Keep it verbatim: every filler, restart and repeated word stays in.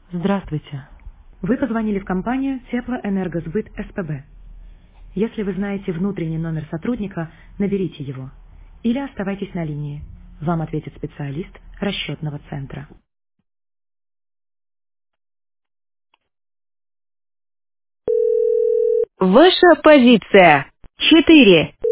Здравствуйте. Вы позвонили в компанию Теплоэнергосбыт СПБ. Если вы знаете внутренний номер сотрудника, наберите его. Или оставайтесь на линии. Вам ответит специалист расчетного центра. Ваша позиция. Четыре.